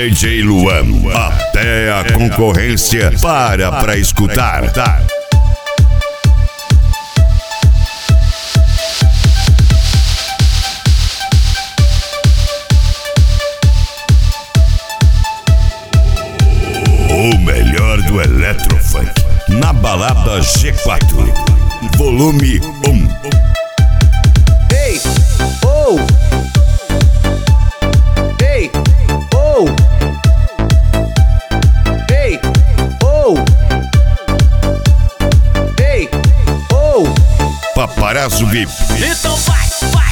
DJ Luan, até a concorrência para pra escutar. O melhor do Eletrofunk na balada G4, volume 1. Ei, oh! Ei, oh! Ei, oh! Ei, oh! Paparazzo VIP. Então vai.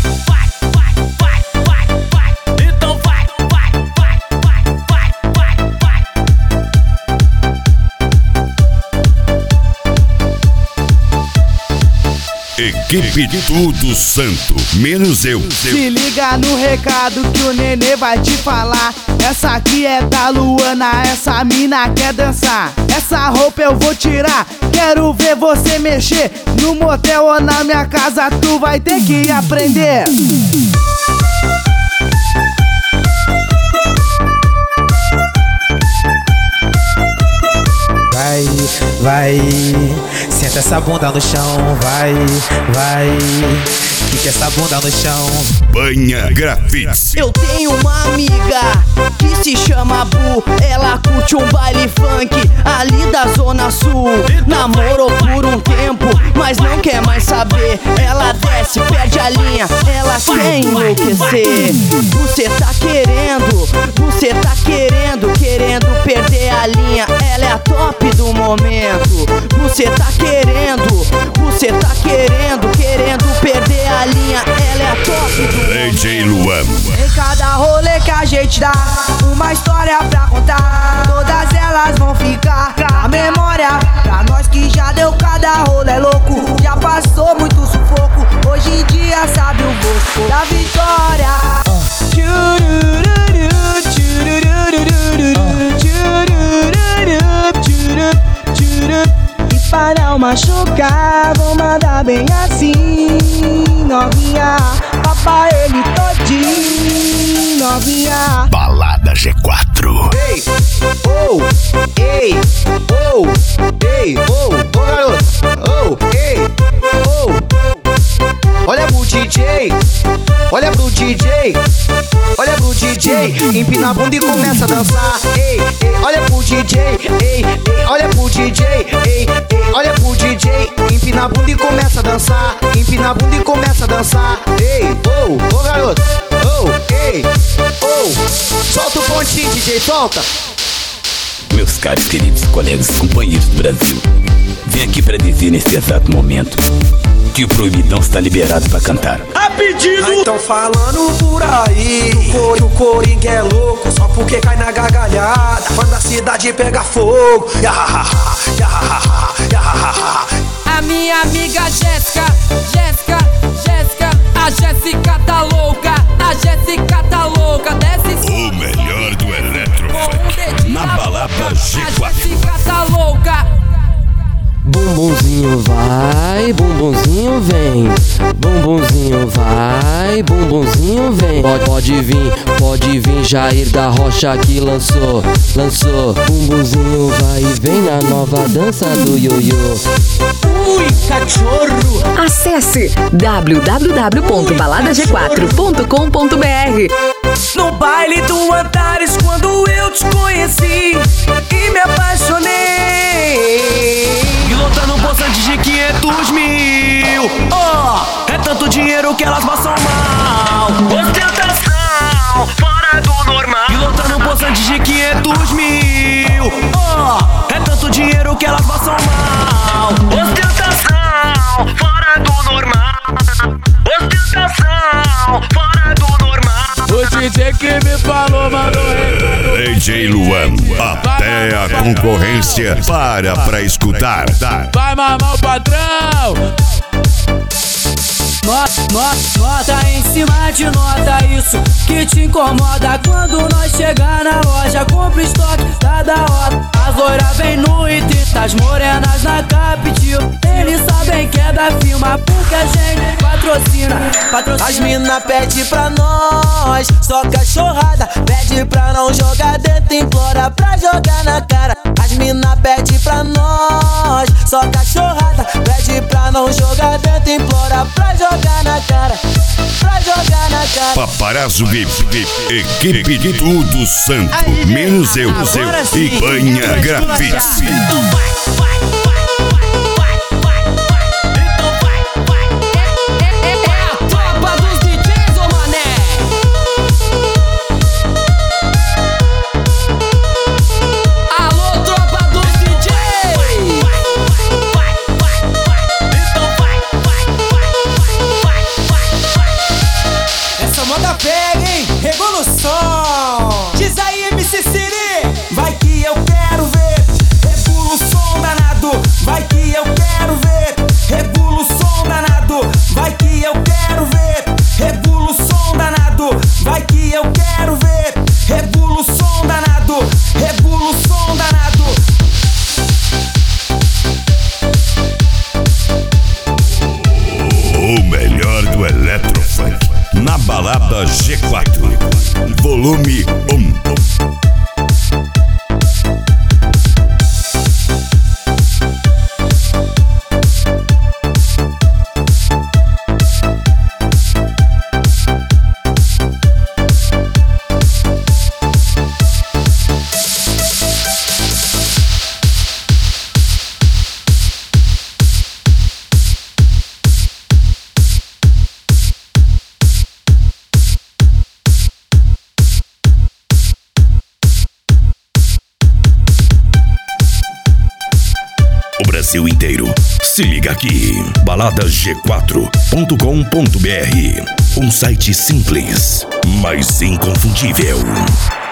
Então vai. Equipe Tudo Santo, menos eu. Se liga no recado que o nenê vai te falar. Essa aqui é da Luana, essa mina quer dançar. Essa roupa eu vou tirar, quero ver você mexer. No motel ou na minha casa tu vai ter que aprender. Vai, senta essa bunda no chão, vai, quica essa bunda no chão. Banha Grafites. Eu tenho uma amiga que se chama Bu. Ela curte um baile funk ali da Zona Sul. Namorou por um tempo, mas não quer mais saber. Ela desce, perde a linha, ela quer enlouquecer. Você tá querendo perder a linha. Ela é a top do momento. Você tá querendo perder a linha. Ela é a top do momento. DJ Luan. Em cada rolê que a gente dá, uma história pra contar. Todas elas vão ficar na memória. Pra nós que já deu cada rolê louco, já passou muito sufoco. Hoje em dia sabe o gosto da vitória. E para não machucar, vou mandar bem assim. Novinha, papai ele todinho. Novinha. Balada G4. Ei, oh! Ei, oh! Ei, oh! Ô garoto! Oh! Ei, oh! Olha pro DJ! Olha pro DJ! Olha pro DJ! Empina a bunda e começa a dançar. Ei, ei, olha pro DJ! Ei, ei, olha pro DJ! Ei, ei, olha pro DJ! Empina a bunda e começa a dançar. Empina a bunda e começa a dançar. Ei, oh! Ô garoto! Oh! Ei, oh! Solta o pontinho, DJ, solta! Meus caros, queridos colegas, companheiros do Brasil, vim aqui para dizer nesse exato momento que o Proibidão está liberado para cantar. A pedido! Então falando por aí, o Coringa é louco, só porque cai na gargalhada, quando a cidade pega fogo. A minha amiga Jéssica, a Jéssica tá louca, desce O melhor do Eletrofunk na balada a G4. Jéssica tá louca. Bumbumzinho vai, bumbumzinho vem. Bumbumzinho vai, bumbumzinho vem. Pode vir Jair da Rocha que lançou. Bumbumzinho vai e vem na nova dança do ioiô. Ui, cachorro! Acesse www.baladag4.com.br. No baile do Antares, quando eu te conheci e me apaixonei. E lotando um poçante de 500 mil. Oh, é tanto dinheiro que elas passam mal. Ostentação, fora do normal. E lotando um poçante de 500 mil. Oh, é tanto dinheiro que elas passam mal. Ostentação, fora do normal. Ostentação, fora do normal. O DJ que me falou, mandou recado. DJ Luan, até a concorrência para pra escutar. Vai mamar o patrão. Nota em cima de nota, isso que te incomoda. Quando nós chegar na loja, compra o estoque, tá da hora. As loiras vem no item, as morenas na capitil. Eles sabem que é da firma porque a gente patrocina. As mina pede pra nós, só cachorrada. Pede pra não jogar dentro, implora pra jogar na cara. As mina pede pra nós, só cachorrada. Pede pra não jogar dentro, implora pra jogar na cara. Pra jogar na cara. Paparazzo VIP, equipe de tudo santo, menos eu e Banha Grafite. Pega, hein? Revolução! Diz aí, MC Siri, vai que eu quero ver. Revolução danado, vai que eu quero ver. Revolução danado, vai que eu quero ver. Revolução danado, vai que eu quero ver. Revolução danado, revolução danado. O melhor do Eletrofunk na balada G4, volume 1. Brasil inteiro, se liga aqui, baladasg4.com.br, um site simples, mas inconfundível.